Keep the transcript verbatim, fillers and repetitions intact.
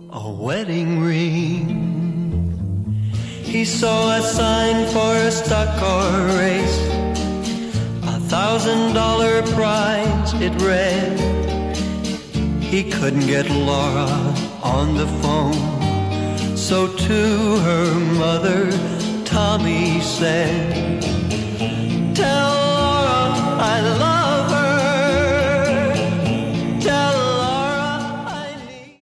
a wedding ring. He saw a sign for a stock car race, a thousand dollar prize it read. He couldn't get Laura on the phone, so to her mother Tommy said,